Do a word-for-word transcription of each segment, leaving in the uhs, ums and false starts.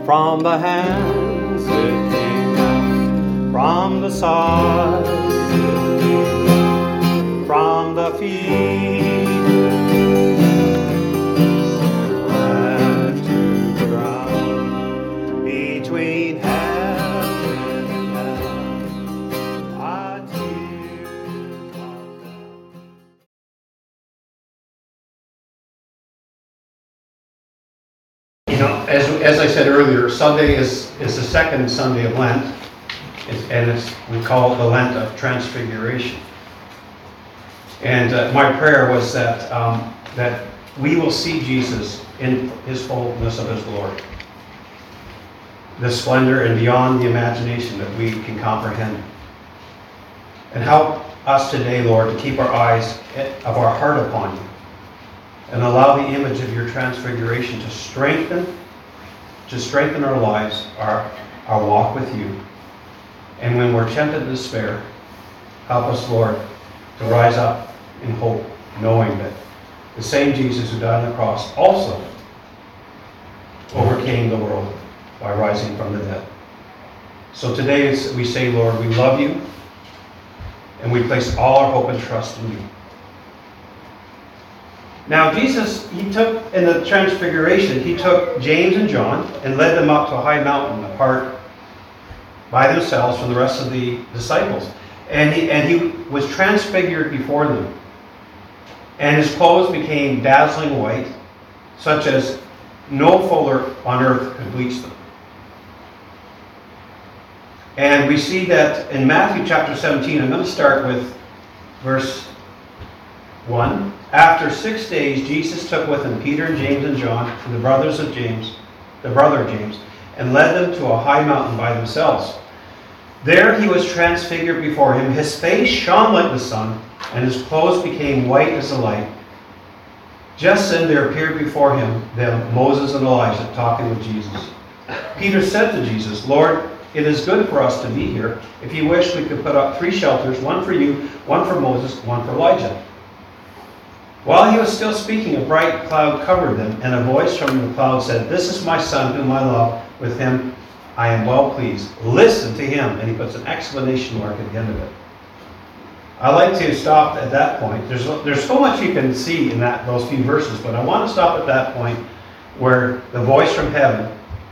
from the hands it came down, from the side, from the feet, and to the ground, between heaven and hell, a tear dropped down. You know, as, as I said earlier, Sunday is, is the second Sunday of Lent, it's, and it's, we call it the Lent of Transfiguration. And uh, my prayer was that um, that we will see Jesus in his fullness of his glory, the splendor and beyond the imagination that we can comprehend. And help us today, Lord, to keep our eyes of our heart upon you, and allow the image of your transfiguration to strengthen, to strengthen our lives, our, our walk with you. And when we're tempted to despair, help us, Lord, to rise up in hope, knowing that the same Jesus who died on the cross also overcame the world by rising from the dead. So today we say, Lord, we love you, and we place all our hope and trust in you. Now Jesus, he took, in the transfiguration, he took James and John and led them up to a high mountain apart by themselves from the rest of the disciples. And he, and he was transfigured before them. And his clothes became dazzling white, such as no fuller on earth could bleach them. And we see that in Matthew chapter seventeen, I'm going to start with verse one. After six days, Jesus took with him Peter and James and John, and the brothers of James, the brother of James, and led them to a high mountain by themselves. There he was transfigured before him. His face shone like the sun, and his clothes became white as the light. Just then there appeared before him them Moses and Elijah talking with Jesus. Peter said to Jesus, Lord, it is good for us to be here. If you wish, we could put up three shelters, one for you, one for Moses, one for Elijah. While he was still speaking, a bright cloud covered them, and a voice from the cloud said, This is my son whom I love. With him I am well pleased. Listen to him. And he puts an exclamation mark at the end of it. I like to stop at that point. There's there's so much you can see in that those few verses, but I want to stop at that point where the voice from heaven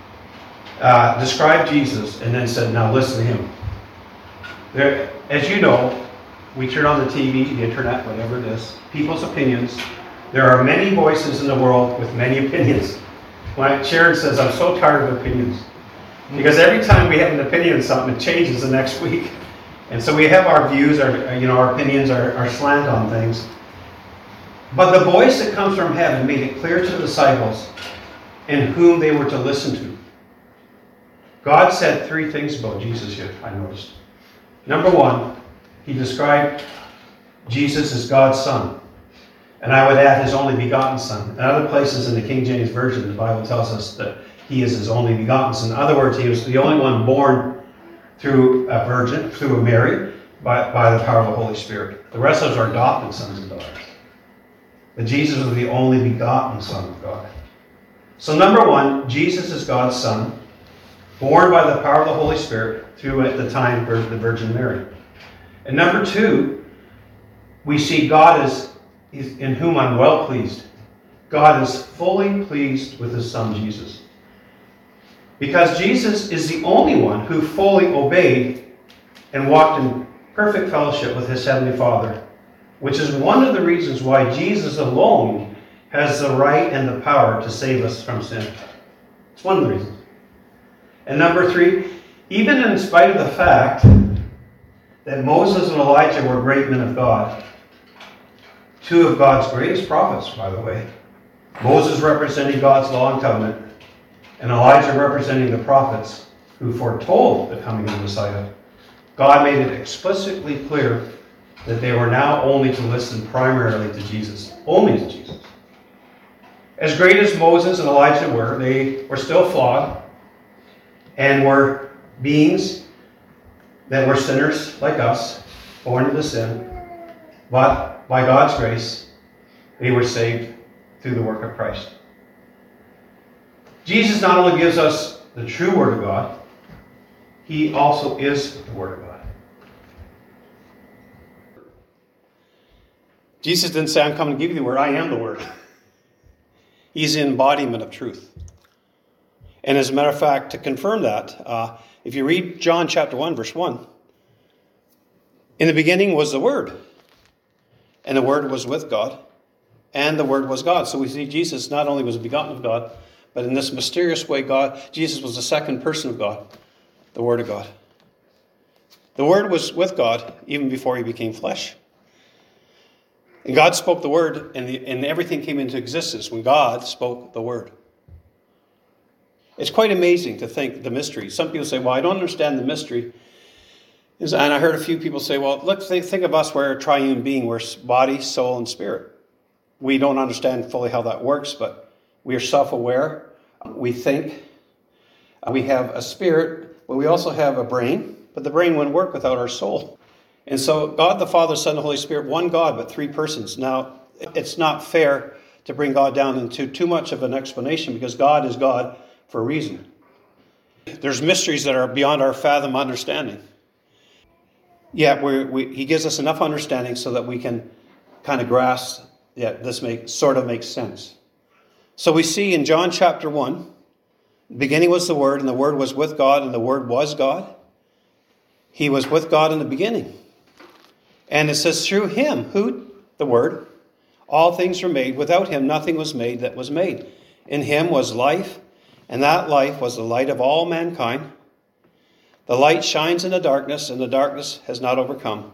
uh, described Jesus and then said, now listen to him. There, as you know, we turn on the T V, the internet, whatever it is, people's opinions. There are many voices in the world with many opinions. When Sharon says, I'm so tired of opinions. Because every time we have an opinion on something, it changes the next week. And so we have our views, our you know, our opinions, our, our slant on things. But the voice that comes from heaven made it clear to the disciples in whom they were to listen to. God said three things about Jesus here, I noticed. Number one, he described Jesus as God's Son. And I would add his only begotten Son. In other places in the King James Version, the Bible tells us that he is his only begotten Son. In other words, he was the only one born through a virgin, through a Mary, by, by the power of the Holy Spirit. The rest of us are adopted sons and daughters. But Jesus was the only begotten Son of God. So number one, Jesus is God's Son, born by the power of the Holy Spirit through, at the time, the Virgin Mary. And number two, we see God as in whom I'm well pleased. God is fully pleased with his Son, Jesus. Because Jesus is the only one who fully obeyed and walked in perfect fellowship with his Heavenly Father, which is one of the reasons why Jesus alone has the right and the power to save us from sin. It's one of the reasons. And number three, even in spite of the fact that Moses and Elijah were great men of God, two of God's greatest prophets, by the way, Moses representing God's law and covenant, and Elijah representing the prophets who foretold the coming of the Messiah, God made it explicitly clear that they were now only to listen primarily to Jesus. Only to Jesus. As great as Moses and Elijah were, they were still flawed and were beings that were sinners like us, born into sin. But by God's grace, they were saved through the work of Christ. Jesus not only gives us the true Word of God, he also is the Word of God. Jesus didn't say, I'm coming to give you the Word. I am the Word. He's the embodiment of truth. And as a matter of fact, to confirm that, uh, if you read John chapter one, verse one, in the beginning was the Word, and the Word was with God, and the Word was God. So we see Jesus not only was begotten of God, but in this mysterious way, God, Jesus was the second person of God, the Word of God. The Word was with God even before he became flesh. And God spoke the Word, and, the, and everything came into existence when God spoke the Word. It's quite amazing to think the mystery. Some people say, well, I don't understand the mystery. And I heard a few people say, well, look, think of us, we're a triune being. We're body, soul, and spirit. We don't understand fully how that works, but we are self-aware. We think. We have a spirit, but we also have a brain. But the brain wouldn't work without our soul. And so God, the Father, Son, and Holy Spirit, one God, but three persons. Now, it's not fair to bring God down into too much of an explanation because God is God for a reason. There's mysteries that are beyond our fathom understanding. Yeah, we're, we, he gives us enough understanding so that we can kind of grasp, yeah, this makes, sort of makes sense. So we see in John chapter one, the beginning was the Word, and the Word was with God, and the Word was God. He was with God in the beginning. And it says, through him, who? The Word, all things were made. Without him, nothing was made that was made. In him was life, and that life was the light of all mankind. The light shines in the darkness, and the darkness has not overcome.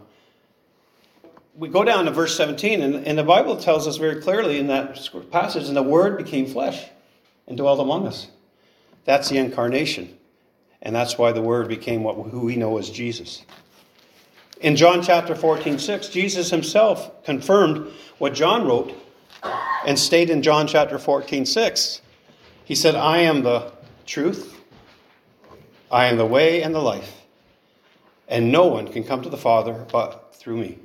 We go down to verse seventeen, and, and the Bible tells us very clearly in that passage, and the Word became flesh and dwelt among us. That's the incarnation. And that's why the Word became what who we know as Jesus. In John chapter fourteen, six, Jesus himself confirmed what John wrote and stated in John chapter fourteen, six. He said, I am the truth, I am the way and the life, and no one can come to the Father but through me.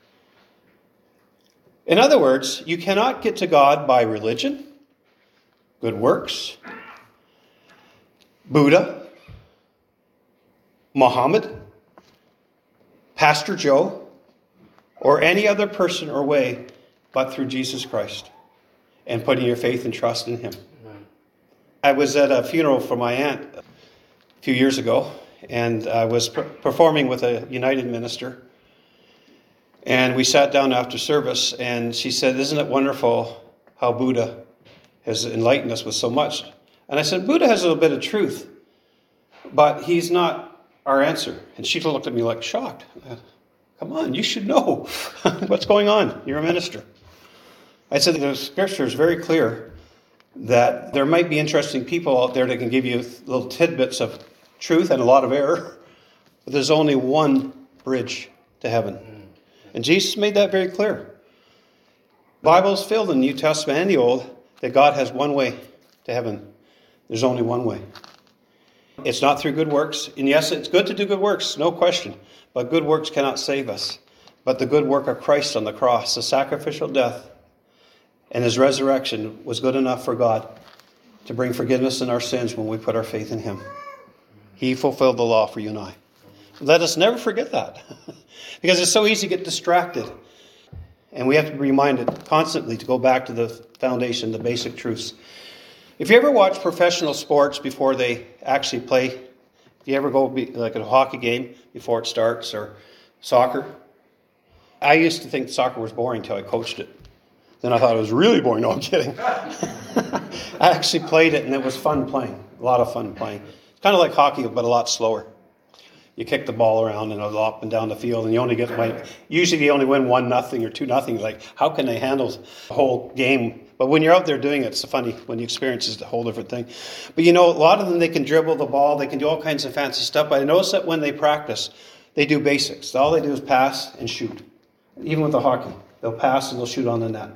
In other words, you cannot get to God by religion, good works, Buddha, Muhammad, Pastor Joe, or any other person or way but through Jesus Christ and putting your faith and trust in him. Amen. I was at a funeral for my aunt a few years ago, and I was per- performing with a United minister, and we sat down after service, and she said, isn't it wonderful how Buddha has enlightened us with so much? And I said, Buddha has a little bit of truth, but he's not our answer. And she looked at me like shocked. Come on, you should know what's going on. You're a minister. I said the scripture is very clear that there might be interesting people out there that can give you little tidbits of truth and a lot of error, but there's only one bridge to heaven. And Jesus made that very clear. The Bible is filled in the New Testament and the Old that God has one way to heaven. There's only one way. It's not through good works. And yes, it's good to do good works, no question. But good works cannot save us. But the good work of Christ on the cross, the sacrificial death, and his resurrection was good enough for God to bring forgiveness in our sins when we put our faith in him. He fulfilled the law for you and I. Let us never forget that. Because it's so easy to get distracted. And we have to be reminded constantly to go back to the foundation, the basic truths. If you ever watch professional sports before they actually play, if you ever go be, like at a hockey game before it starts, or soccer, I used to think soccer was boring until I coached it. Then I thought it was really boring. No, I'm kidding. I actually played it, and it was fun playing. A lot of fun playing. It's kind of like hockey, but a lot slower. You kick the ball around and up and down the field, and you only get like usually you only win one nothing or two nothing. Like, how can they handle the whole game? But when you're out there doing it, it's funny. When you experience it, it's a whole different thing. But you know, a lot of them, they can dribble the ball, they can do all kinds of fancy stuff. But I notice that when they practice, they do basics. All they do is pass and shoot. Even with the hockey, they'll pass and they'll shoot on the net.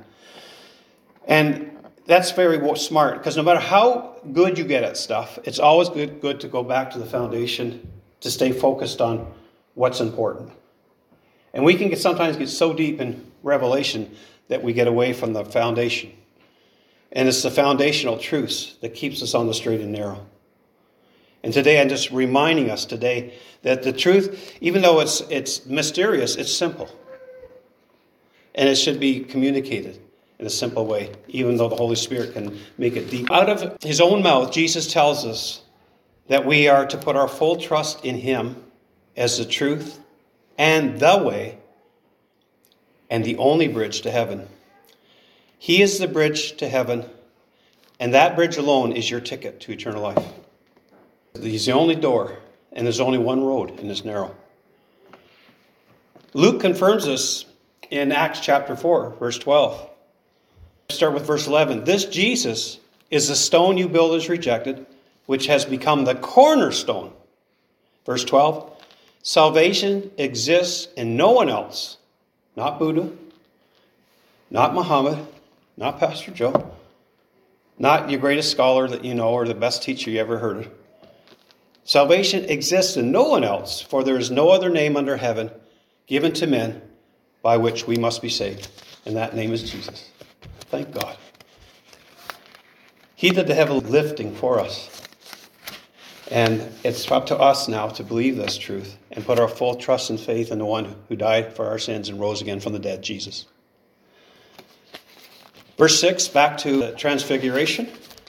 And that's very smart, because no matter how good you get at stuff, it's always good, good to go back to the foundation, to stay focused on what's important. And we can get, sometimes get so deep in revelation that we get away from the foundation. And it's the foundational truths that keeps us on the straight and narrow. And today I'm just reminding us today that the truth, even though it's it's mysterious, it's simple. And it should be communicated in a simple way, even though the Holy Spirit can make it deep. Out of his own mouth, Jesus tells us that we are to put our full trust in him as the truth and the way and the only bridge to heaven. He is the bridge to heaven, and that bridge alone is your ticket to eternal life. He's the only door, and there's only one road, and it's narrow. Luke confirms this in Acts chapter four, verse twelve. Start with verse eleven. This Jesus is the stone you builders rejected, which has become the cornerstone. Verse twelve. Salvation exists in no one else. Not Buddha. Not Muhammad. Not Pastor Joe. Not your greatest scholar that you know or the best teacher you ever heard of. Salvation exists in no one else, for there is no other name under heaven given to men by which we must be saved. And that name is Jesus. Thank God. He did the heavy lifting for us. And it's up to us now to believe this truth and put our full trust and faith in the one who died for our sins and rose again from the dead, Jesus. Verse six, back to the transfiguration.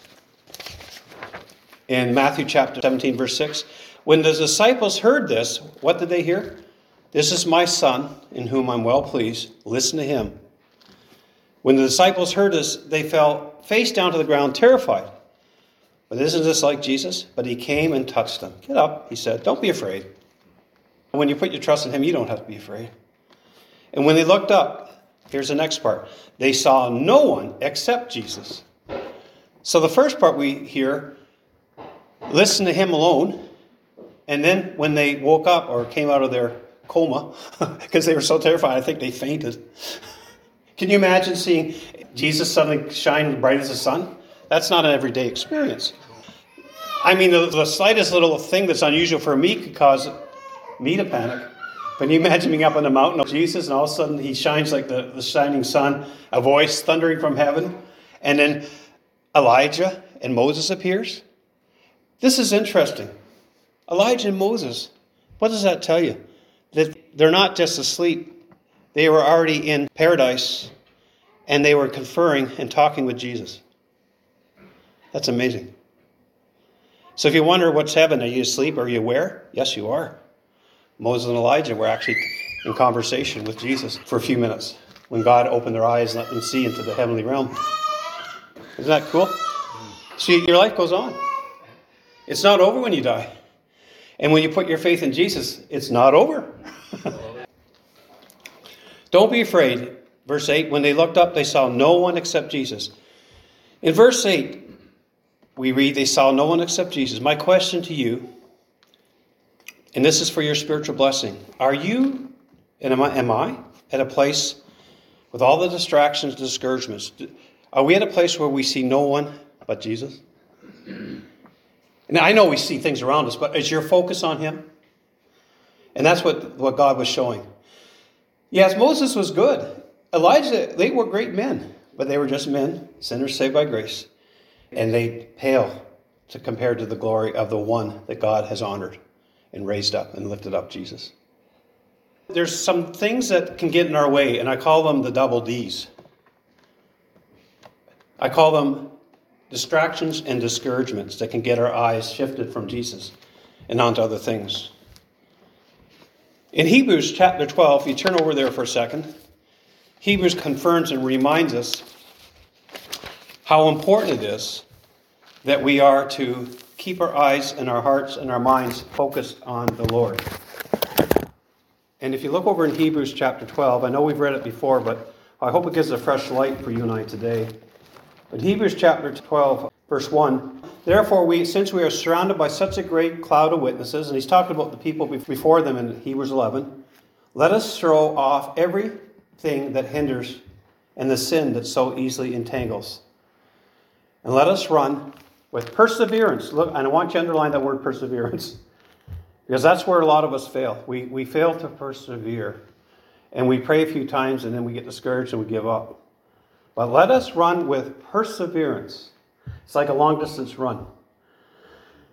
In Matthew chapter seventeen, verse six. When the disciples heard this, what did they hear? This is my son, in whom I'm well pleased. Listen to him. When the disciples heard this, they fell face down to the ground, terrified. But isn't this like Jesus? But he came and touched them. Get up, he said. Don't be afraid. When you put your trust in him, you don't have to be afraid. And when they looked up, here's the next part. They saw no one except Jesus. So the first part we hear, listen to him alone. And then when they woke up or came out of their coma, because they were so terrified, I think they fainted. Can you imagine seeing Jesus suddenly shine bright as the sun? That's not an everyday experience. I mean, the, the slightest little thing that's unusual for me could cause me to panic. Can you imagine being up on the mountain of Jesus and all of a sudden he shines like the, the shining sun, a voice thundering from heaven, and then Elijah and Moses appears? This is interesting. Elijah and Moses, what does that tell you? That they're not just asleep. They were already in paradise and they were conferring and talking with Jesus. That's amazing. So if you wonder what's heaven, are you asleep? Are you aware? Yes, you are. Moses and Elijah were actually in conversation with Jesus for a few minutes when God opened their eyes and let them see into the heavenly realm. Isn't that cool? See, your life goes on. It's not over when you die. And when you put your faith in Jesus, it's not over. Don't be afraid. Verse eight, when they looked up, they saw no one except Jesus. In verse eight, we read, they saw no one except Jesus. My question to you, and this is for your spiritual blessing. Are you, and am I, am I at a place with all the distractions and discouragements? Are we at a place where we see no one but Jesus? And I know we see things around us, but is your focus on him? And that's what, what God was showing. Yes, Moses was good. Elijah, they were great men, but they were just men, sinners saved by grace. And they pale to compare to the glory of the one that God has honored and raised up and lifted up, Jesus. There's some things that can get in our way, and I call them the double D's. I call them distractions and discouragements that can get our eyes shifted from Jesus and onto other things. In Hebrews chapter twelve, if you turn over there for a second, Hebrews confirms and reminds us how important it is that we are to keep our eyes and our hearts and our minds focused on the Lord. And if you look over in Hebrews chapter twelve, I know we've read it before, but I hope it gives a fresh light for you and I today. But Hebrews chapter twelve, verse one, therefore, we, since we are surrounded by such a great cloud of witnesses, and he's talking about the people before them in Hebrews eleven, let us throw off everything that hinders and the sin that so easily entangles. And let us run with perseverance. Look, and I want you to underline that word perseverance, because that's where a lot of us fail. We, we fail to persevere. And we pray a few times and then we get discouraged and we give up. But let us run with perseverance. It's like a long distance run.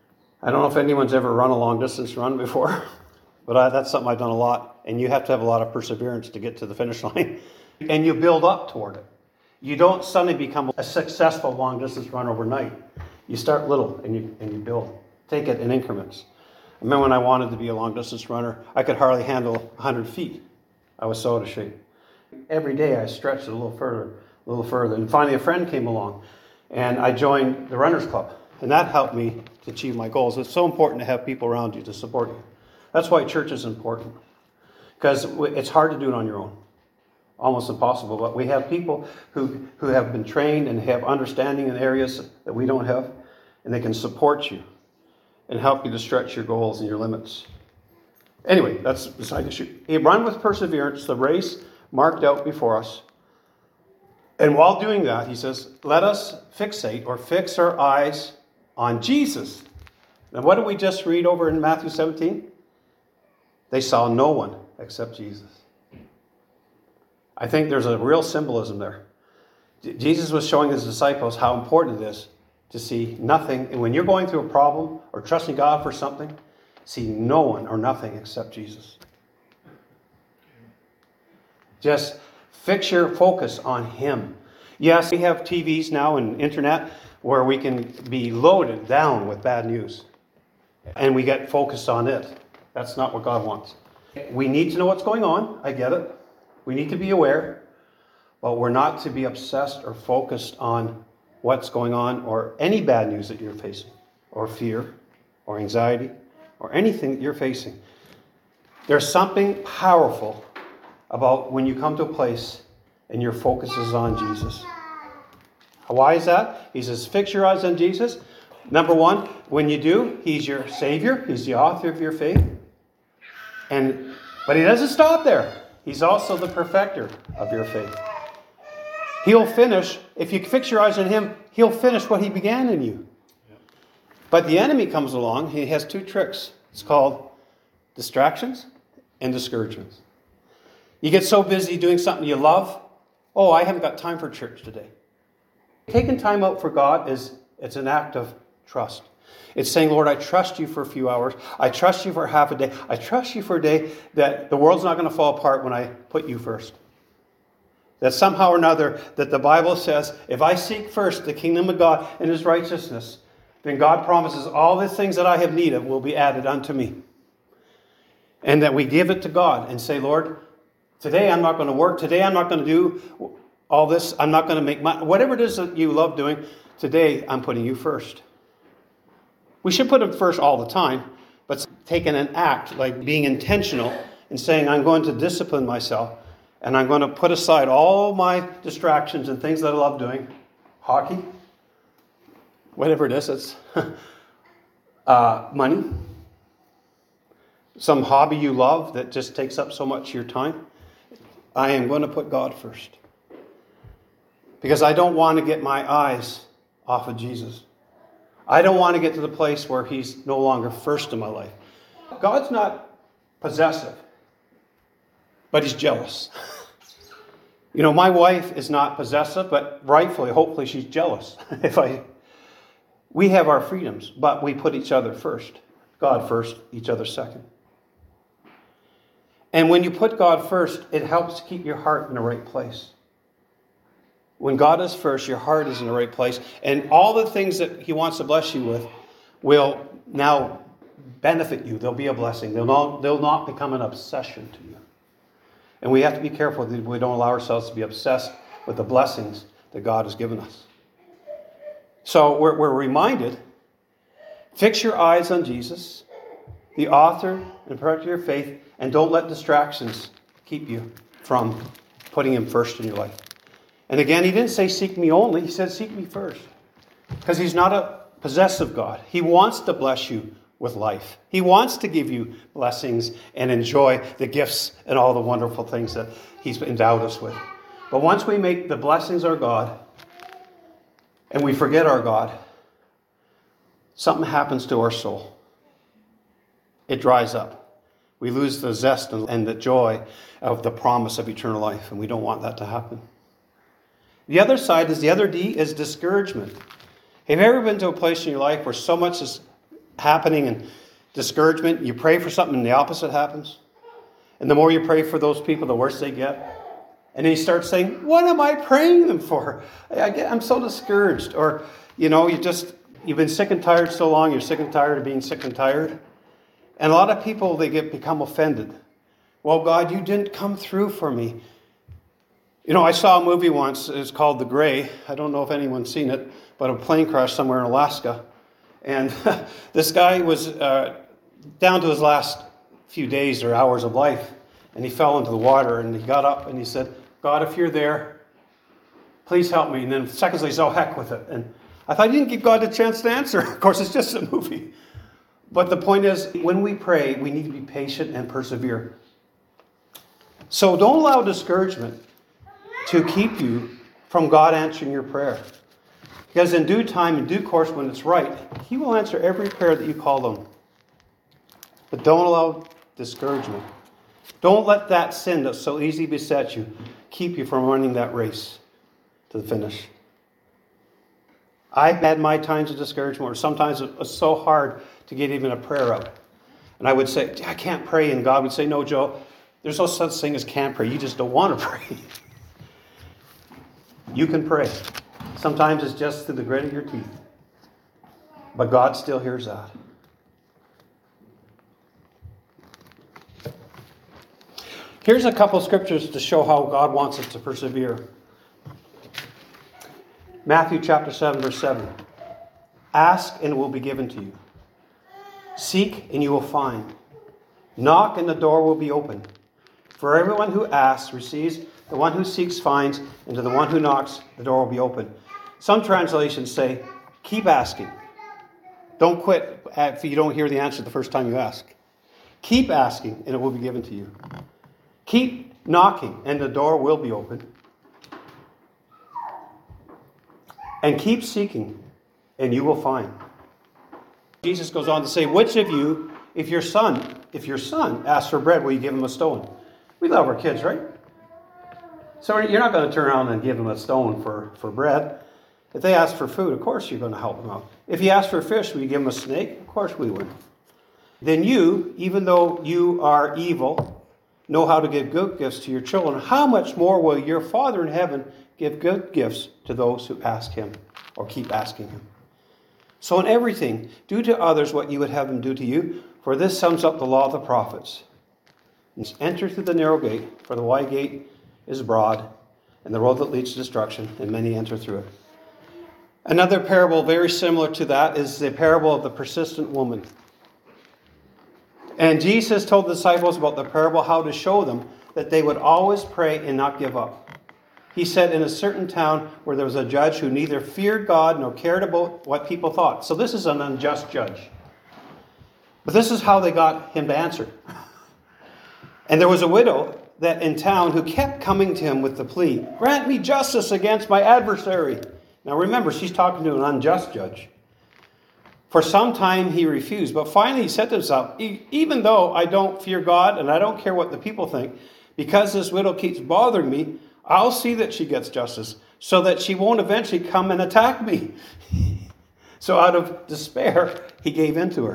I don't know if anyone's ever run a long distance run before, but I, that's something I've done a lot. And you have to have a lot of perseverance to get to the finish line. And you build up toward it. You don't suddenly become a successful long distance run overnight. You start little and you and you build. Take it in increments. I remember when I wanted to be a long distance runner, I could hardly handle one hundred feet. I was so out of shape. Every day I stretched it a little further, a little further. And finally a friend came along and I joined the Runners Club. And that helped me to achieve my goals. It's so important to have people around you to support you. That's why church is important. Because it's hard to do it on your own. Almost impossible. But we have people who, who have been trained and have understanding in areas that we don't have. And they can support you and help you to stretch your goals and your limits. Anyway, that's beside the issue. He run with perseverance the race marked out before us. And while doing that, he says, let us fixate or fix our eyes on Jesus. And what did we just read over in Matthew seventeen? They saw no one except Jesus. I think there's a real symbolism there. Jesus was showing his disciples how important it is to see nothing. And when you're going through a problem or trusting God for something, see no one or nothing except Jesus. Just fix your focus on him. Yes, we have T Vs now and internet where we can be loaded down with bad news. And we get focused on it. That's not what God wants. We need to know what's going on. I get it. We need to be aware. But we're not to be obsessed or focused on what's going on or any bad news that you're facing, or fear, or anxiety, or anything that you're facing. There's something powerful about when you come to a place and your focus is on Jesus. Why is that? He says, fix your eyes on Jesus. Number one, when you do, he's your Savior. He's the author of your faith. And but he doesn't stop there. He's also the perfecter of your faith. He'll finish, if you fix your eyes on him, he'll finish what he began in you. But the enemy comes along. He has two tricks. It's called distractions and discouragements. You get so busy doing something you love. Oh, I haven't got time for church today. Taking time out for God is it's an act of trust. It's saying, Lord, I trust you for a few hours. I trust you for half a day. I trust you for a day that the world's not going to fall apart when I put you first. That somehow or another, that the Bible says, if I seek first the kingdom of God and his righteousness, then God promises all the things that I have need of will be added unto me. And that we give it to God and say, Lord, today I'm not going to work. Today I'm not going to do all this. I'm not going to make money. Whatever it is that you love doing, today I'm putting you first. We should put him first all the time, but taking an act, like being intentional and saying, I'm going to discipline myself and I'm going to put aside all my distractions and things that I love doing. Hockey, whatever it is, it's uh, money, some hobby you love that just takes up so much of your time. I am going to put God first. Because I don't want to get my eyes off of Jesus. I don't want to get to the place where he's no longer first in my life. God's not possessive, but he's jealous. You know, my wife is not possessive, but rightfully, hopefully she's jealous. If I, we have our freedoms, but we put each other first. God first, each other second. And when you put God first, it helps keep your heart in the right place. When God is first, your heart is in the right place. And all the things that he wants to bless you with will now benefit you. They'll be a blessing. They'll not, they'll not become an obsession to you. And we have to be careful that we don't allow ourselves to be obsessed with the blessings that God has given us. So we're, we're reminded, fix your eyes on Jesus, the author and perfecter of your faith, and don't let distractions keep you from putting him first in your life. And again, he didn't say seek me only. He said seek me first. Because he's not a possessive God. He wants to bless you with life. He wants to give you blessings and enjoy the gifts and all the wonderful things that he's endowed us with. But once we make the blessings our God and we forget our God, something happens to our soul. It dries up. We lose the zest and the joy of the promise of eternal life. And we don't want that to happen. The other side is, the other D is discouragement. Have you ever been to a place in your life where so much has happening and discouragement, you pray for something and the opposite happens. And the more you pray for those people, the worse they get. And then you start saying, what am I praying them for? I get, I'm so discouraged. Or, you know, you just, you've been sick and tired so long, you're sick and tired of being sick and tired. And a lot of people, they get become offended. Well, God, you didn't come through for me. You know, I saw a movie once, it's called The Gray. I don't know if anyone's seen it, but a plane crashed somewhere in Alaska. And this guy was uh, down to his last few days or hours of life. And he fell into the water and he got up and he said, God, if you're there, please help me. And then seconds later, he said, oh, heck with it. And I thought, you didn't give God a chance to answer. Of course, it's just a movie. But the point is, when we pray, we need to be patient and persevere. So don't allow discouragement to keep you from God answering your prayer. Because in due time, in due course, when it's right, He will answer every prayer that you call Him. But don't allow discouragement. Don't let that sin that so easily besets you keep you from running that race to the finish. I've had my times of discouragement where sometimes it was so hard to get even a prayer out. And I would say, I can't pray. And God would say, no, Joe, there's no such thing as can't pray. You just don't want to pray. You can pray. Sometimes it's just through the grit of your teeth. But God still hears that. Here's a couple scriptures to show how God wants us to persevere. Matthew chapter seven, verse seven. Ask and it will be given to you. Seek and you will find. Knock and the door will be opened. For everyone who asks receives, the one who seeks finds, and to the one who knocks the door will be open. Some translations say, keep asking. Don't quit if you don't hear the answer the first time you ask. Keep asking and it will be given to you. Keep knocking and the door will be open. And keep seeking and you will find. Jesus goes on to say, which of you, if your son, if your son asks for bread, will you give him a stone? We love our kids, right? So you're not going to turn around and give them a stone for, for bread. If they ask for food, of course you're going to help them out. If he asks for fish, will you give him a snake? Of course we would. Then you, even though you are evil, know how to give good gifts to your children, how much more will your Father in heaven give good gifts to those who ask him or keep asking him? So in everything, do to others what you would have them do to you, for this sums up the law of the prophets. Enter through the narrow gate, for the wide gate is broad, and the road that leads to destruction, and many enter through it. Another parable very similar to that is the parable of the persistent woman. And Jesus told the disciples about the parable how to show them that they would always pray and not give up. He said in a certain town where there was a judge who neither feared God nor cared about what people thought. So this is an unjust judge. But this is how they got him to answer. And there was a widow that in town who kept coming to him with the plea, grant me justice against my adversary. Now remember, she's talking to an unjust judge. For some time he refused, but finally he said to himself, even though I don't fear God and I don't care what the people think, because this widow keeps bothering me, I'll see that she gets justice so that she won't eventually come and attack me. So out of despair, he gave in to her.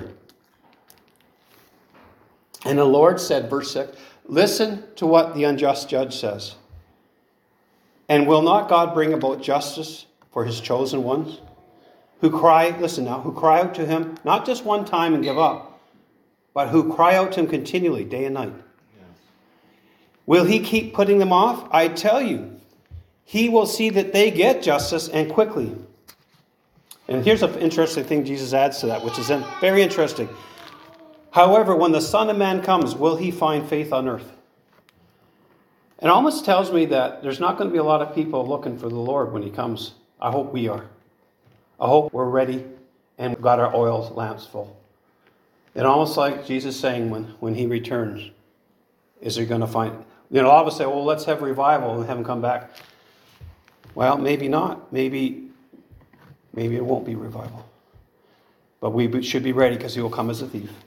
And the Lord said, verse six, listen to what the unjust judge says. And will not God bring about justice for his chosen ones? Who cry, listen now, who cry out to him, not just one time and give up, but who cry out to him continually, day and night. Yes. Will he keep putting them off? I tell you, he will see that they get justice and quickly. And here's an interesting thing Jesus adds to that, which is very interesting. However, when the Son of Man comes, will he find faith on earth? It almost tells me that there's not going to be a lot of people looking for the Lord when he comes. I hope we are. I hope we're ready and got our oil lamps full. It's almost like Jesus saying when, when he returns, is he going to find... You know, all of us say, well, let's have revival and have him come back. Well, maybe not. Maybe, maybe it won't be revival. But we should be ready because he will come as a thief.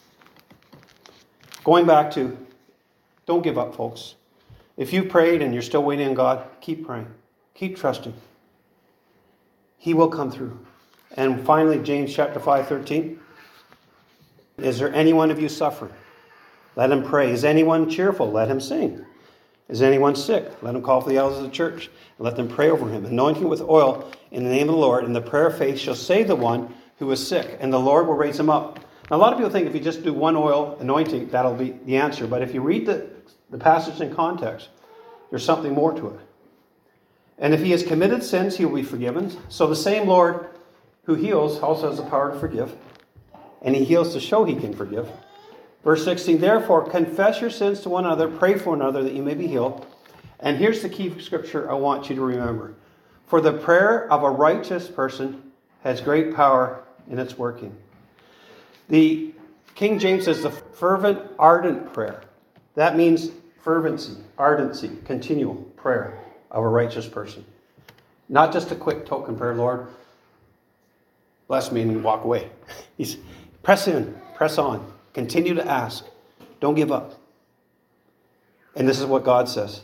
Going back to, don't give up, folks. If you prayed and you're still waiting on God, keep praying. Keep trusting. He will come through. And finally, James chapter five, thirteen. Is there any one of you suffering? Let him pray. Is anyone cheerful? Let him sing. Is anyone sick? Let him call for the elders of the church, and let them pray over him, anointing him with oil in the name of the Lord, and the prayer of faith shall save the one who is sick, and the Lord will raise him up. Now, a lot of people think if you just do one oil anointing, that'll be the answer. But if you read the, the passage in context, there's something more to it. And if he has committed sins, he will be forgiven. So the same Lord who heals also has the power to forgive. And he heals to show he can forgive. Verse sixteen, therefore, confess your sins to one another, pray for one another that you may be healed. And here's the key scripture I want you to remember. For the prayer of a righteous person has great power in its working. The King James says the fervent, ardent prayer. That means fervency, ardency, continual prayer of a righteous person. Not just a quick token prayer, Lord, bless me, and you walk away. He's press in, press on, continue to ask. Don't give up. And this is what God says.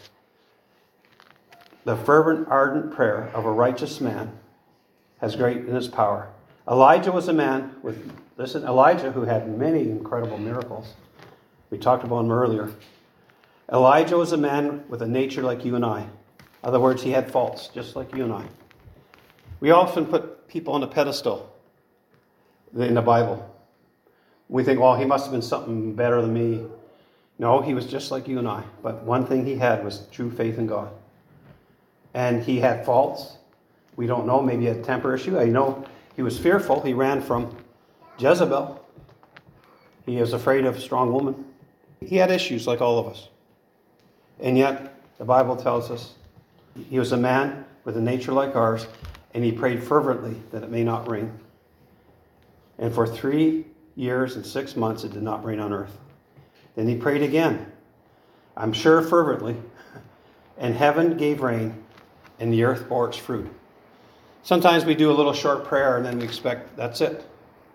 The fervent, ardent prayer of a righteous man has great in its power. Elijah was a man with, listen, Elijah who had many incredible miracles. We talked about him earlier. Elijah was a man with a nature like you and I. In other words, he had faults, just like you and I. We often put people on a pedestal in the Bible. We think, well, he must have been something better than me. No, he was just like you and I. But one thing he had was true faith in God. And he had faults. We don't know. Maybe he had a temper issue. I know he was fearful. He ran from Jezebel. He was afraid of a strong woman. He had issues like all of us. And yet, the Bible tells us he was a man with a nature like ours, and he prayed fervently that it may not rain. And for three years and six months, it did not rain on earth. Then he prayed again, I'm sure fervently, and heaven gave rain, and the earth bore its fruit. Sometimes we do a little short prayer, and then we expect that's it.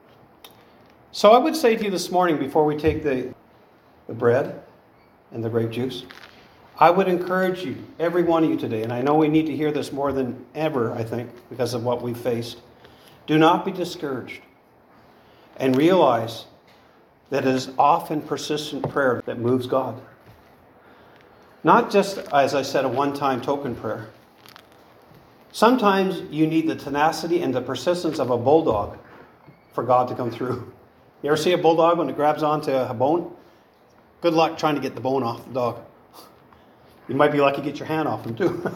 So I would say to you this morning, before we take the, the bread and the grape juice, I would encourage you, every one of you today, and I know we need to hear this more than ever, I think, because of what we've faced. Do not be discouraged. And realize that it is often persistent prayer that moves God. Not just, as I said, a one-time token prayer. Sometimes you need the tenacity and the persistence of a bulldog for God to come through. You ever see a bulldog when it grabs onto a bone? Good luck trying to get the bone off the dog. You might be lucky to get your hand off him too.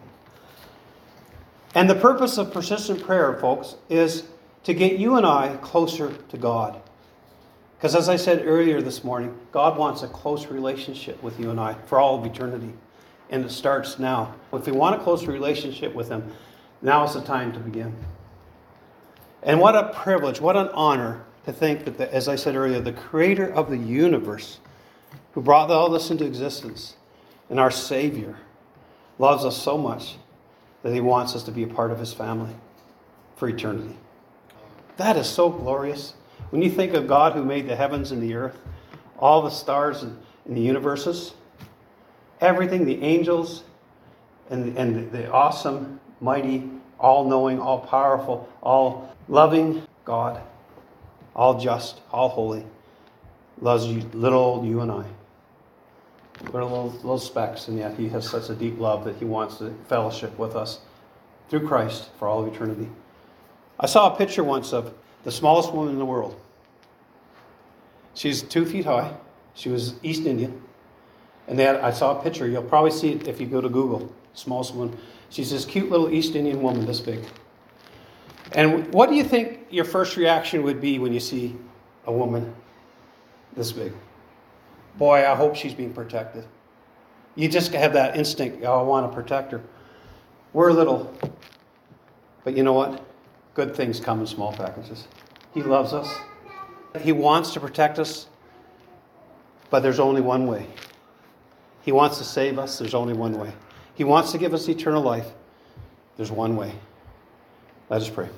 And the purpose of persistent prayer, folks, is to get you and I closer to God. Because as I said earlier this morning, God wants a close relationship with you and I for all of eternity. And it starts now. If we want a close relationship with Him, now is the time to begin. And what a privilege, what an honor to think that, the, as I said earlier, the Creator of the universe, who brought all this into existence, and our Savior, loves us so much that He wants us to be a part of His family for eternity. That is so glorious. When you think of God who made the heavens and the earth, all the stars in, in the universes, everything, the angels, and, and the awesome, mighty, all-knowing, all-powerful, all-loving God, all just, all holy, loves you, little old you and I. We're little, little specks, and yet He has such a deep love that He wants to fellowship with us through Christ for all of eternity. I saw a picture once of the smallest woman in the world. She's two feet high. She was East Indian. And they had, I saw a picture. You'll probably see it if you go to Google. Smallest woman. She's this cute little East Indian woman this big. And what do you think your first reaction would be when you see a woman this big? Boy, I hope she's being protected. You just have that instinct, oh, I want to protect her. We're little. But you know what? Good things come in small packages. He loves us. He wants to protect us. But there's only one way. He wants to save us. There's only one way. He wants to give us eternal life. There's one way. Let us pray.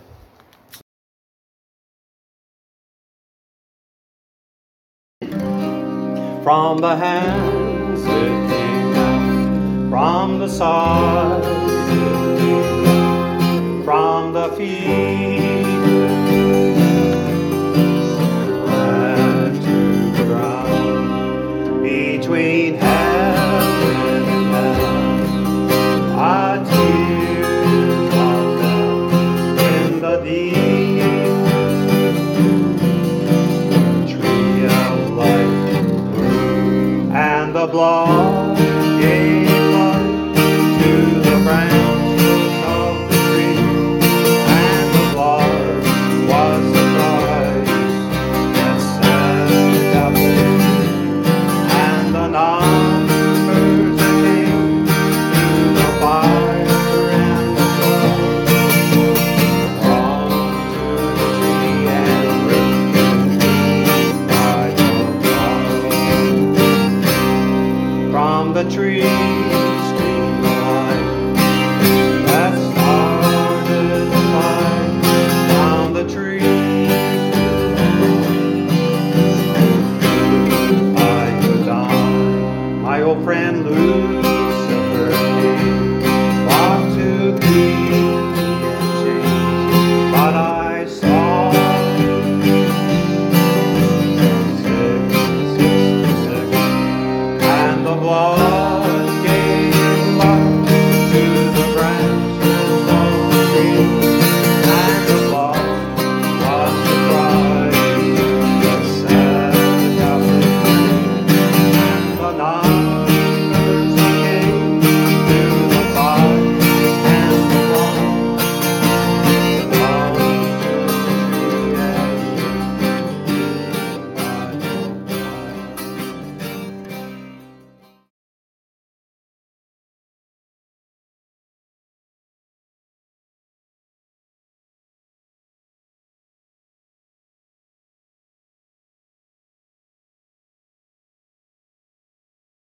From the hands it came down, from the side, from the feet